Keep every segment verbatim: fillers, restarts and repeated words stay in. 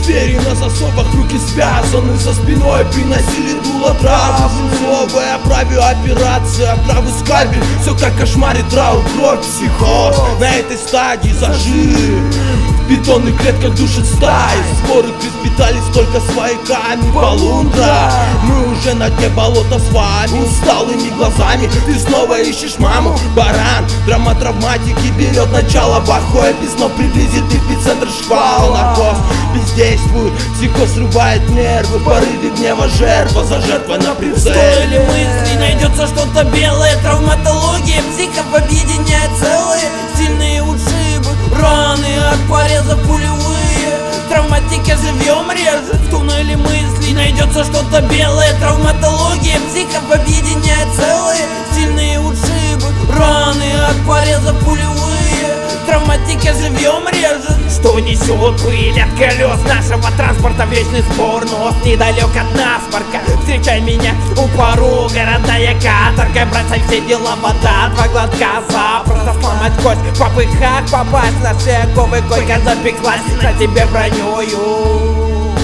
Двери на засовах, руки связаны за спиной, приносили дуло травы свинцовая, праве операция, правый скальпель. Все как кошмарит, траур, кровь, психоз. На этой стадии зажив, в бетонных клетках душит стаи. Своры приспитались только свояками полундра. Мы уже на дне болота с вами, усталыми глазами. Ты снова ищешь маму, баран. Драма травматики берет начало плохое письмо, приблизит эпицентр шквал. Наркоз бездействует, психоз срывает нервы, порыве гнева жертва за жертвой на прицеле. Стоили мысли, найдется что-то белое. Травматология психов объединяет целые. Сильные ушибы, раны от порезов пулевые. Травматика живьем режет. В туннеле мыслей найдется что-то белое. Травматология психов объединяет целые. Сильные ушибы, раны от порезов пулевые. Травматика живьем режет. Что несет пыль от колес нашего транспорта? Вечный спор, нос недалек от насморка. Встречай меня у порога, родная каторга. Бросай все дела, вода, два глотка запросто сломать кость. В попыхах попасть на шаговый койка запеклась на тебе бронёю.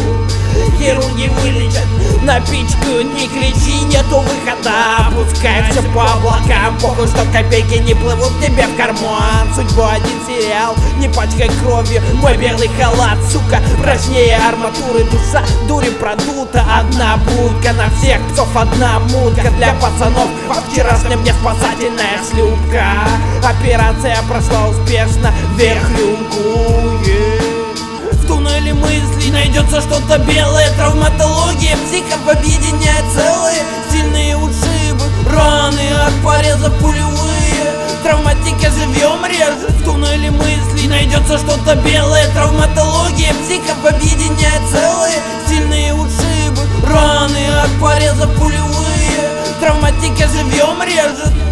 Хирурги вылечат, напичкают, не кричи, нету выхода. Пускай все по облакам, похуй, что копейки не плывут тебе в карман. Судьбу один сериал, не пачкай кровью мой белый халат, сука, прочнее арматуры душа. Дури продута, одна будка на всех псов, одна мутка для пацанов. Во вчерашнем мне спасательная шлюпка. Операция прошла успешно, вверх рюмку, yeah. В туннеле мыслей найдется что-то белое. Травматология психов объединяет целые. Сильные ушибы, раны от порезов пулевые. Травматика живьем режет. В туннеле мыслей найдется что-то белое. Травматология психов объединяет целые. Сильные ушибы, раны от порезов пулевые. Травматика живьем режет.